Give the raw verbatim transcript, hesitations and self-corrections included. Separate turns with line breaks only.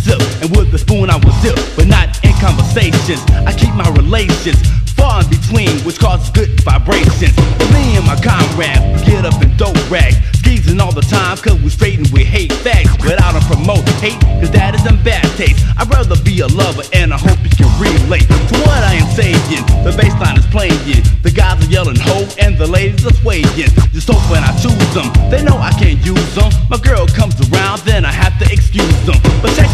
sip, and with the spoon I will dip, but not in conversations. I keep my relations far in between, which causes good vibrations. But me and my comrade, we get up in dope rags, skeezing all the time, cause we straight and we hate facts. But I don't promote hate, cause that is in bad taste. I'd rather be a lover, and I hope you can relate to what I am saying. The bass line is playing, the guys are yelling ho, and the ladies are swaying. Just hope when I choose them, they know I can't use them. My girl comes around, then I have to excuse them. But check